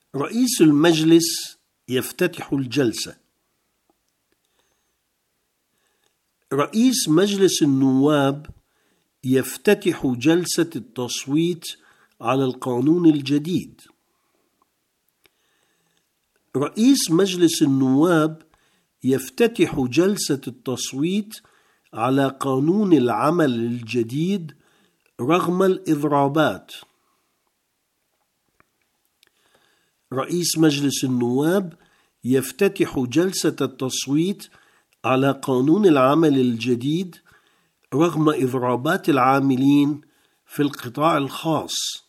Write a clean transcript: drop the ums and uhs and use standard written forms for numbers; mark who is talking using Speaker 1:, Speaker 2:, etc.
Speaker 1: رئيس المجلس يفتتح الجلسة. رئيس مجلس النواب يفتتح جلسة التصويت على القانون الجديد. رئيس مجلس النواب يفتتح جلسة التصويت على قانون العمل الجديد رغم الإضرابات. رئيس مجلس النواب يفتتح جلسة التصويت على قانون العمل الجديد رغم إضرابات العاملين في القطاع الخاص.